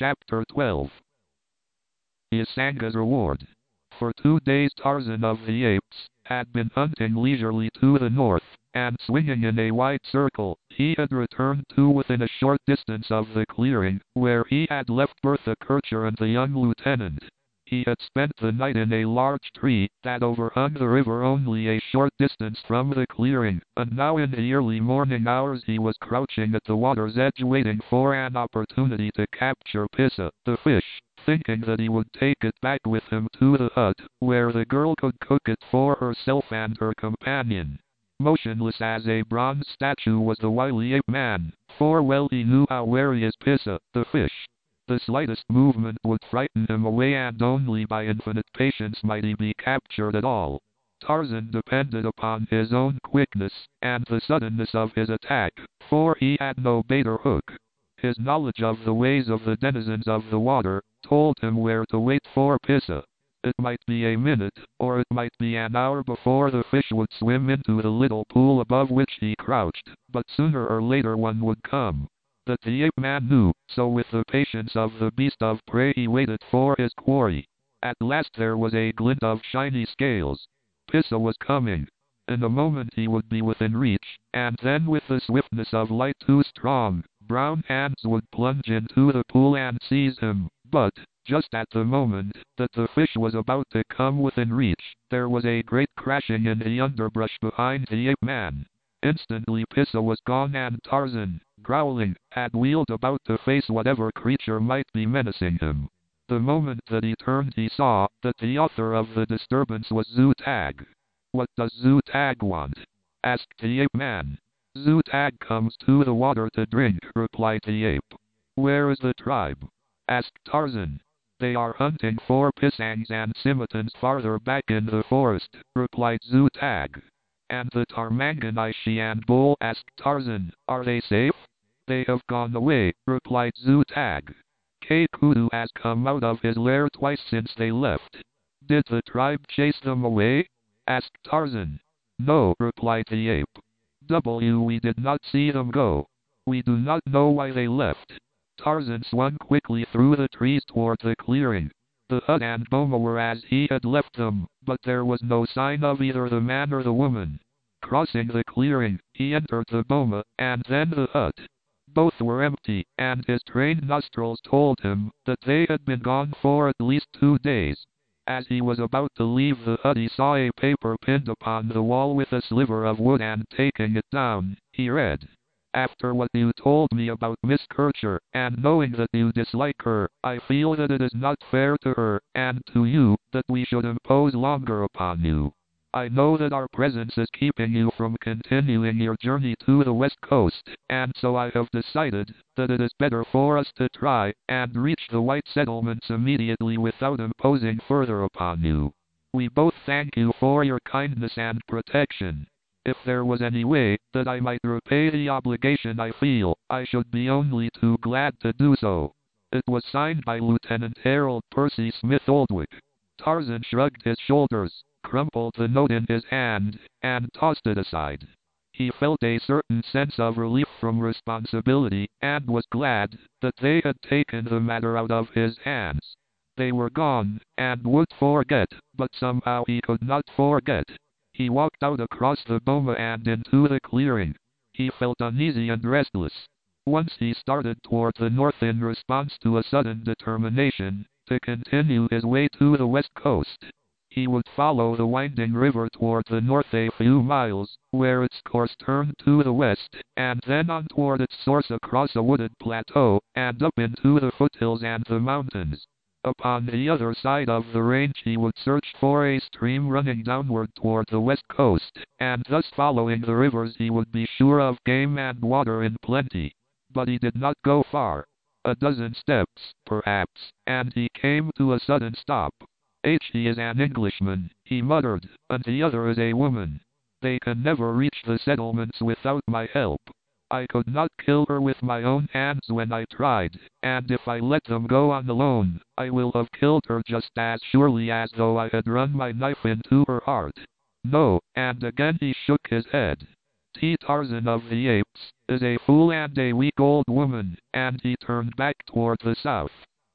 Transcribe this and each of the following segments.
Chapter 12. Isanga's Reward. For 2 days Tarzan of the Apes had been hunting leisurely to the north, and swinging in a wide circle, he had returned to within a short distance of the clearing, where he had left Bertha Kircher and the young lieutenant. He had spent the night in a large tree that overhung the river only a short distance from the clearing, and now in the early morning hours he was crouching at the water's edge waiting for an opportunity to capture Pissa, the fish, thinking that he would take it back with him to the hut, where the girl could cook it for herself and her companion. Motionless as a bronze statue was the wily ape man, for well he knew how wary is Pissa, the fish. The slightest movement would frighten him away, and only by infinite patience might he be captured at all. Tarzan depended upon his own quickness, and the suddenness of his attack, for he had no bait or hook. His knowledge of the ways of the denizens of the water told him where to wait for Pissa. It might be a minute, or it might be an hour before the fish would swim into the little pool above which he crouched, but sooner or later one would come. That the ape man knew, so with the patience of the beast of prey he waited for his quarry. At last there was a glint of shiny scales. Pissa was coming. In a moment he would be within reach, and then with the swiftness of light two strong, brown hands would plunge into the pool and seize him. But, just at the moment that the fish was about to come within reach, there was a great crashing in the underbrush behind the ape man. Instantly Pissa was gone, and Tarzan, growling, had wheeled about to face whatever creature might be menacing him. The moment that he turned he saw that the author of the disturbance was Zu-Tag. "What does Zu-Tag want?" asked the ape man. "Zu-Tag comes to the water to drink," replied the ape. "Where is the tribe?" asked Tarzan. "They are hunting for pisangs and scimitans farther back in the forest," replied Zu-Tag. "And the Tarmanganishi and Bull?" asked Tarzan. "Are they safe?" "They have gone away," replied Zu-Tag. "Kai Kudu has come out of his lair twice since they left." "Did the tribe chase them away?" asked Tarzan. "No," replied the ape. "We did not see them go. We do not know why they left." Tarzan swung quickly through the trees toward the clearing. The hut and boma were as he had left them, but there was no sign of either the man or the woman. Crossing the clearing, he entered the boma, and then the hut. Both were empty, and his trained nostrils told him that they had been gone for at least 2 days. As he was about to leave the hut he saw a paper pinned upon the wall with a sliver of wood, and taking it down, he read: "After what you told me about Miss Kircher, and knowing that you dislike her, I feel that it is not fair to her, and to you, that we should impose longer upon you. I know that our presence is keeping you from continuing your journey to the west coast, and so I have decided that it is better for us to try and reach the white settlements immediately without imposing further upon you. We both thank you for your kindness and protection. If there was any way that I might repay the obligation I feel, I should be only too glad to do so." It was signed by Lieutenant Harold Percy Smith Oldwick. Tarzan shrugged his shoulders, crumpled the note in his hand, and tossed it aside. He felt a certain sense of relief from responsibility, and was glad that they had taken the matter out of his hands. They were gone, and would forget, but somehow he could not forget. He walked out across the boma and into the clearing. He felt uneasy and restless. Once he started toward the north in response to a sudden determination to continue his way to the west coast. He would follow the winding river toward the north a few miles, where its course turned to the west, and then on toward its source across a wooded plateau, and up into the foothills and the mountains. Upon the other side of the range he would search for a stream running downward toward the west coast, and thus following the rivers he would be sure of game and water in plenty. But he did not go far. A dozen steps, perhaps, and he came to a sudden stop. "He is an Englishman," he muttered, "and the other is a woman. They can never reach the settlements without my help. I could not kill her with my own hands when I tried, and if I let them go on alone, I will have killed her just as surely as though I had run my knife into her heart. No," and again he shook his head. Tarzan of the Apes is a fool and a weak old woman," and he turned back toward the south.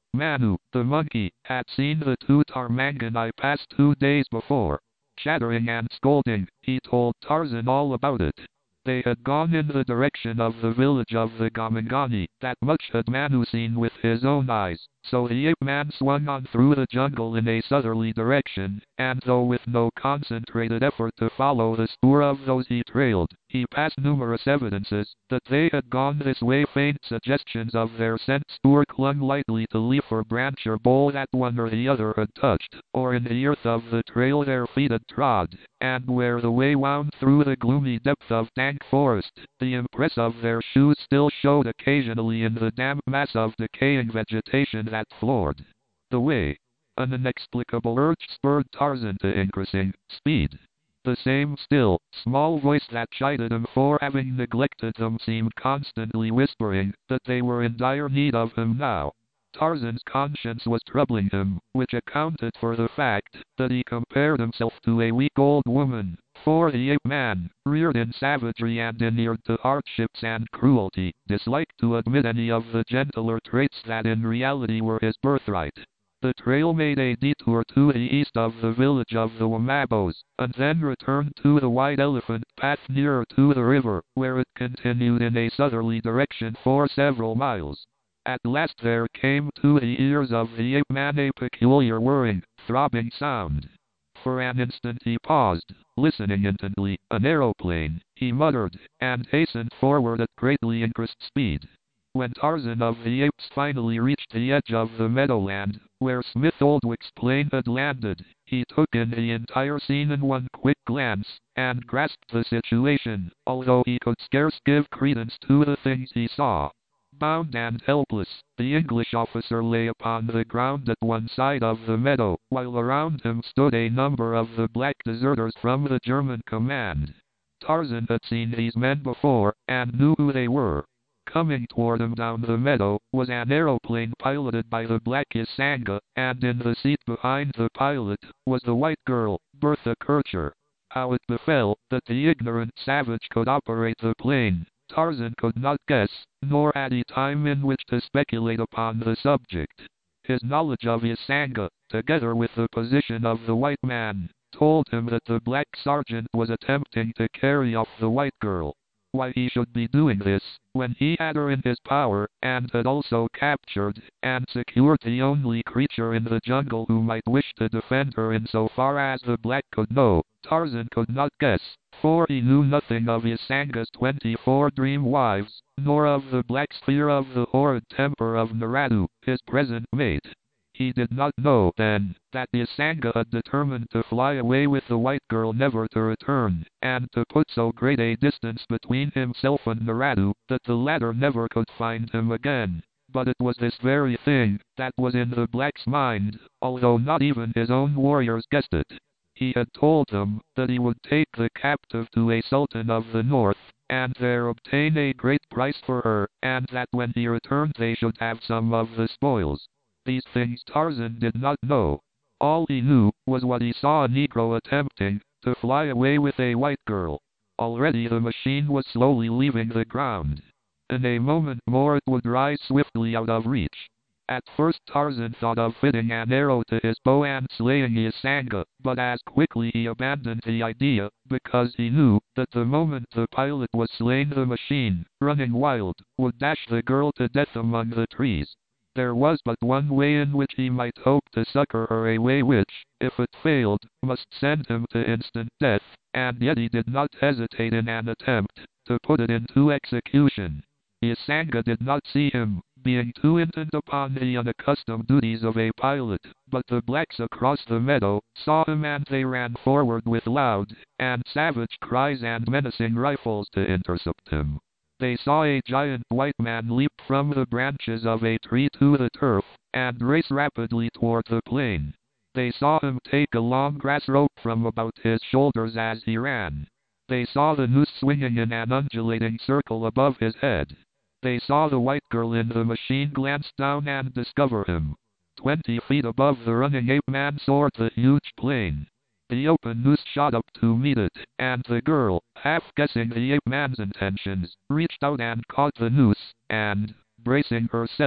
Manu, the monkey, had seen the two Tarmangani pass 2 days before. Chattering and scolding, he told Tarzan all about it. They had gone in the direction of the village of the Gamangani. That much had Manu seen with his own eyes. So the ape-man swung on through the jungle in a southerly direction, and though with no concentrated effort to follow the spoor of those he trailed, he passed numerous evidences that they had gone this way. Faint suggestions of their scent spoor clung lightly to leaf or branch or bole that one or the other had touched, or in the earth of the trail their feet had trod, and where the way wound through the gloomy depth of dank forest, the impress of their shoes still showed occasionally in the damp mass of decaying vegetation that floored the way. An inexplicable urge spurred Tarzan to increasing speed. The same still, small voice that chided him for having neglected them seemed constantly whispering that they were in dire need of him now. Tarzan's conscience was troubling him, which accounted for the fact that he compared himself to a weak old woman, for the ape-man, reared in savagery and inured to hardships and cruelty, disliked to admit any of the gentler traits that in reality were his birthright. The trail made a detour to the east of the village of the Wamabos, and then returned to the White Elephant path nearer to the river, where it continued in a southerly direction for several miles. At last there came to the ears of the ape-man a peculiar whirring, throbbing sound. For an instant he paused, listening intently. An aeroplane, he muttered, and hastened forward at greatly increased speed. When Tarzan of the Apes finally reached the edge of the meadowland, where Smith Oldwick's plane had landed, he took in the entire scene in one quick glance, and grasped the situation, although he could scarce give credence to the things he saw. Bound and helpless, the English officer lay upon the ground at one side of the meadow, while around him stood a number of the black deserters from the German command. Tarzan had seen these men before, and knew who they were. Coming toward him down the meadow was an aeroplane piloted by the black Isanga, and in the seat behind the pilot was the white girl, Bertha Kircher. How it befell that the ignorant savage could operate the plane, Tarzan could not guess, nor had he time in which to speculate upon the subject. His knowledge of Isanga, together with the position of the white man, told him that the black sergeant was attempting to carry off the white girl. Why he should be doing this, when he had her in his power, and had also captured and secured the only creature in the jungle who might wish to defend her in so far as the black could know, Tarzan could not guess, for he knew nothing of Isanga's 24 dream wives, nor of the black's fear of the horrid temper of Naradu, his present mate. He did not know, then, that Isanga had determined to fly away with the white girl, never to return, and to put so great a distance between himself and Naradu, that the latter never could find him again. But it was this very thing that was in the black's mind, although not even his own warriors guessed it. He had told them that he would take the captive to a sultan of the north, and there obtain a great price for her, and that when he returned they should have some of the spoils. These things Tarzan did not know. All he knew was what he saw a Negro attempting, to fly away with a white girl. Already the machine was slowly leaving the ground. In a moment more it would rise swiftly out of reach. At first Tarzan thought of fitting an arrow to his bow and slaying Isanga, but as quickly he abandoned the idea, because he knew that the moment the pilot was slain the machine, running wild, would dash the girl to death among the trees. There was but one way in which he might hope to succor her, a way which, if it failed, must send him to instant death, and yet he did not hesitate in an attempt to put it into execution. Isanga did not see him, being too intent upon the unaccustomed duties of a pilot, but the blacks across the meadow saw him, and they ran forward with loud and savage cries and menacing rifles to intercept him. They saw a giant white man leap from the branches of a tree to the turf, and race rapidly toward the plain. They saw him take a long grass rope from about his shoulders as he ran. They saw the noose swinging in an undulating circle above his head. They saw the white girl in the machine glance down and discover him. 20 feet above the running ape-man soared the huge plane. The open noose shot up to meet it, and the girl, half guessing the ape-man's intentions, reached out and caught the noose, and, bracing herself,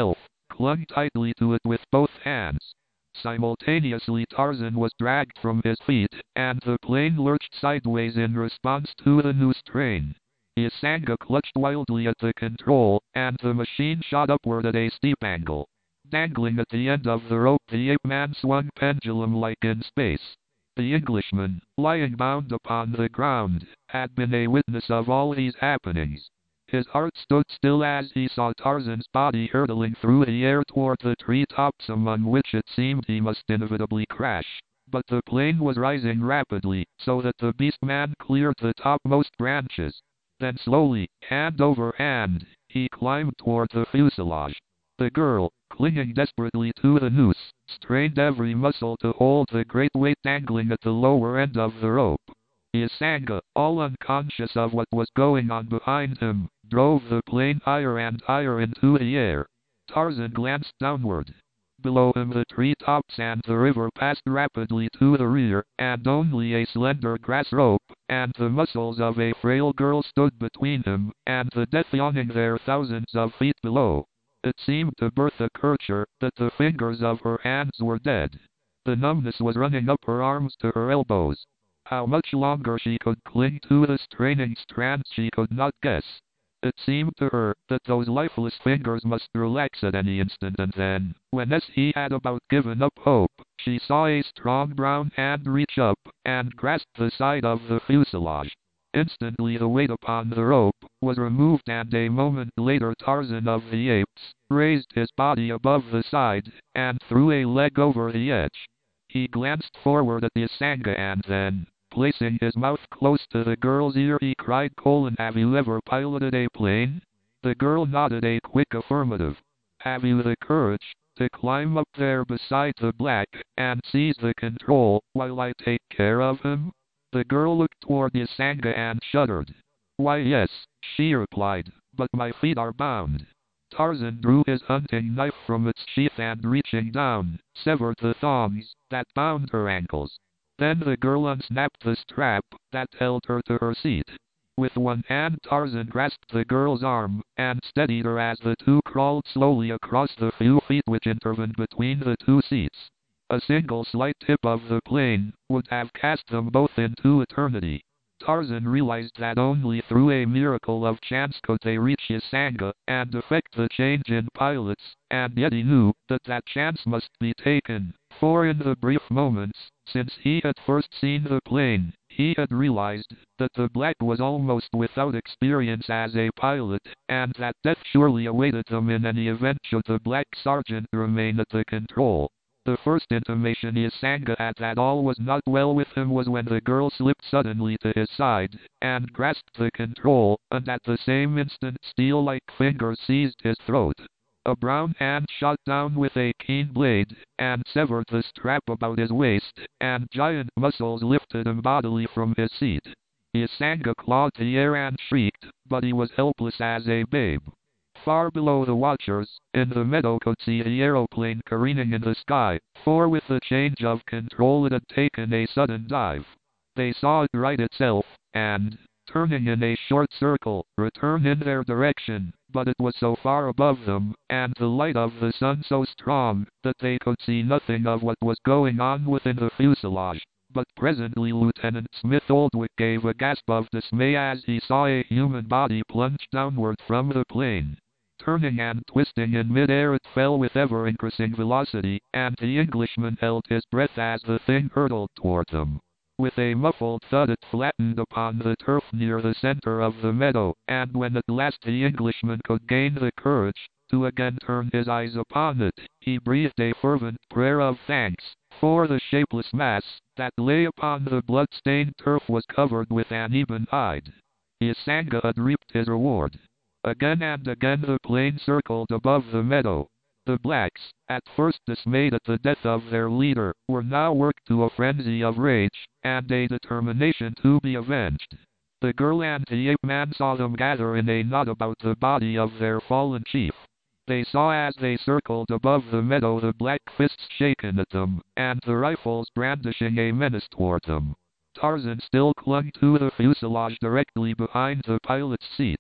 clung tightly to it with both hands. Simultaneously Tarzan was dragged from his feet, and the plane lurched sideways in response to the new strain. Isanga clutched wildly at the control, and the machine shot upward at a steep angle. Dangling at the end of the rope, the ape-man swung pendulum-like in space. The Englishman, lying bound upon the ground, had been a witness of all these happenings. His heart stood still as he saw Tarzan's body hurtling through the air toward the treetops among which it seemed he must inevitably crash. But the plane was rising rapidly, so that the beast-man cleared the topmost branches. Then slowly, hand over hand, he climbed toward the fuselage. The girl, clinging desperately to the noose, strained every muscle to hold the great weight dangling at the lower end of the rope. Isanga, all unconscious of what was going on behind him, drove the plane higher and higher into the air. Tarzan glanced downward. Below him the treetops and the river passed rapidly to the rear, and only a slender grass rope and the muscles of a frail girl stood between him and the death yawning there thousands of feet below. It seemed to Bertha Kircher that the fingers of her hands were dead. The numbness was running up her arms to her elbows. How much longer she could cling to the straining strands she could not guess. It seemed to her that those lifeless fingers must relax at any instant, and then, when as he had about given up hope, she saw a strong brown hand reach up and grasp the side of the fuselage. Instantly the weight upon the rope was removed, and a moment later Tarzan of the Apes raised his body above the side and threw a leg over the edge. He glanced forward at Isanga, and then, placing his mouth close to the girl's ear, he cried, "Have you ever piloted a plane?" The girl nodded a quick affirmative. "Have you the courage to climb up there beside the black and seize the control while I take care of him?" The girl looked toward Isanga and shuddered. "Why, yes," she replied, "but my feet are bound." Tarzan drew his hunting knife from its sheath and, reaching down, severed the thongs that bound her ankles. Then the girl unsnapped the strap that held her to her seat. With one hand Tarzan grasped the girl's arm and steadied her as the two crawled slowly across the few feet which intervened between the two seats. A single slight tip of the plane would have cast them both into eternity. Tarzan realized that only through a miracle of chance could they reach Isanga and effect the change in pilots, and yet he knew that that chance must be taken, for in the brief moments since he had first seen the plane, he had realized that the black was almost without experience as a pilot, and that death surely awaited them in any event should the black sergeant remain at the control. The first intimation Isanga had that all was not well with him was when the girl slipped suddenly to his side and grasped the control, and at the same instant steel-like fingers seized his throat. A brown hand shot down with a keen blade and severed the strap about his waist, and giant muscles lifted him bodily from his seat. Isanga clawed the air and shrieked, but he was helpless as a babe. Far below the watchers, in the meadow, could see the aeroplane careening in the sky, for with the change of control it had taken a sudden dive. They saw it right itself, and, turning in a short circle, return in their direction, but it was so far above them, and the light of the sun so strong, that they could see nothing of what was going on within the fuselage. But presently Lieutenant Smith Oldwick gave a gasp of dismay as he saw a human body plunge downward from the plane. Turning and twisting in mid-air, it fell with ever-increasing velocity, and the Englishman held his breath as the thing hurtled toward them. With a muffled thud it flattened upon the turf near the center of the meadow, and when at last the Englishman could gain the courage to again turn his eyes upon it, he breathed a fervent prayer of thanks, for the shapeless mass that lay upon the blood-stained turf was covered with an ebon hide. Isanga had reaped his reward. Again and again the plane circled above the meadow. The blacks, at first dismayed at the death of their leader, were now worked to a frenzy of rage and a determination to be avenged. The girl and the ape-man saw them gather in a knot about the body of their fallen chief. They saw as they circled above the meadow the black fists shaken at them, and the rifles brandishing a menace toward them. Tarzan still clung to the fuselage directly behind the pilot's seat.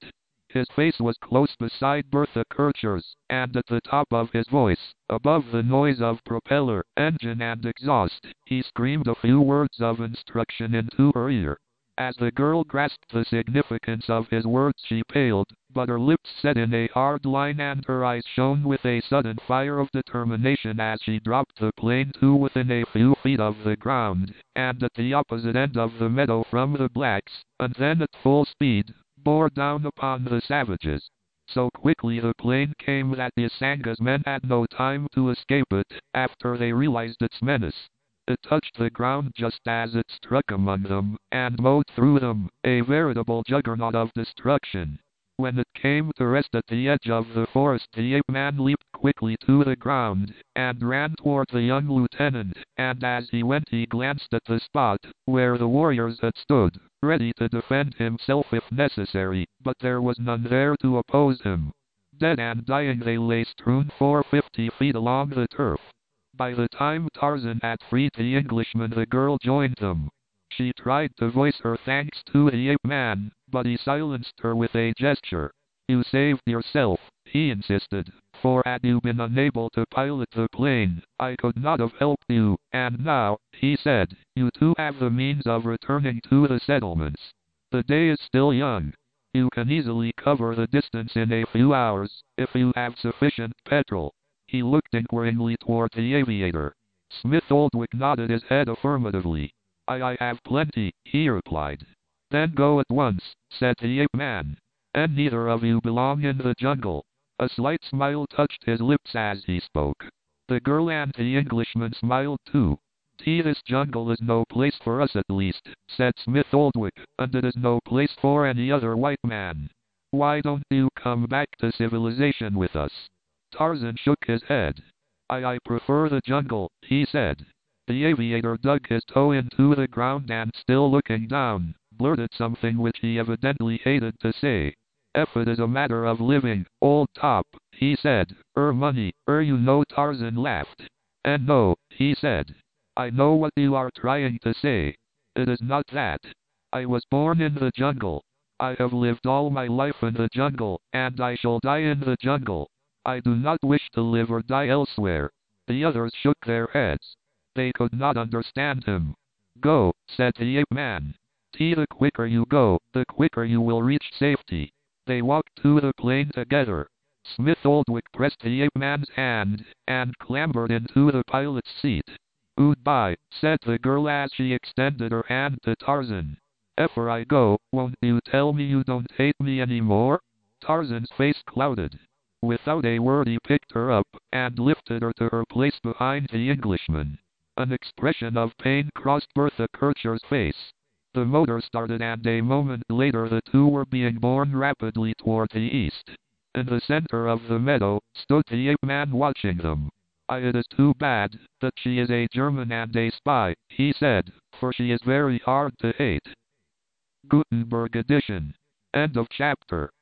His face was close beside Bertha Kircher's, and at the top of his voice, above the noise of propeller, engine and exhaust, he screamed a few words of instruction into her ear. As the girl grasped the significance of his words, she paled, but her lips set in a hard line and her eyes shone with a sudden fire of determination as she dropped the plane to within a few feet of the ground, and at the opposite end of the meadow from the blacks, and then at full speed, bore down upon the savages. So quickly the plane came that the Usanga's men had no time to escape it, after they realized its menace. It touched the ground just as it struck among them, and mowed through them, a veritable juggernaut of destruction. When it came to rest at the edge of the forest, the ape-man leaped quickly to the ground, and ran toward the young lieutenant, and as he went he glanced at the spot, where the warriors had stood, ready to defend himself if necessary, but there was none there to oppose him. Dead and dying they lay strewn for 50 feet along the turf. By the time Tarzan had freed the Englishman, the girl joined them. She tried to voice her thanks to the ape-man, but he silenced her with a gesture. "You saved yourself," he insisted, "for had you been unable to pilot the plane, I could not have helped you, and now," he said, "you two have the means of returning to the settlements. The day is still young. You can easily cover the distance in a few hours, if you have sufficient petrol." He looked inquiringly toward the aviator. Smith Oldwick nodded his head affirmatively. I have plenty," he replied. "Then go at once," said the ape-man. "And neither of you belong in the jungle." A slight smile touched his lips as he spoke. The girl and the Englishman smiled too. "This jungle is no place for us at least," said Smith Oldwick, "and it is no place for any other white man. Why don't you come back to civilization with us?" Tarzan shook his head. I prefer the jungle," he said. The aviator dug his toe into the ground and, still looking down, blurted something which he evidently hated to say. "If it is a matter of living, old top," he said, money, you know." Tarzan laughed. "And no," he said. "I know what you are trying to say. It is not that. I was born in the jungle. I have lived all my life in the jungle, and I shall die in the jungle. I do not wish to live or die elsewhere." The others shook their heads. They could not understand him. "Go," said the ape-man. "The quicker you go, the quicker you will reach safety." They walked to the plane together. Smith Oldwick pressed the ape-man's hand, and clambered into the pilot's seat. "Goodbye," said the girl as she extended her hand to Tarzan. "After I go, won't you tell me you don't hate me anymore?" Tarzan's face clouded. Without a word he picked her up, and lifted her to her place behind the Englishman. An expression of pain crossed Bertha Kircher's face. The motor started, and a moment later the two were being borne rapidly toward the east. In the center of the meadow stood the ape-man watching them. "It is too bad that she is a German and a spy," he said, "for she is very hard to hate." Gutenberg edition. End of chapter.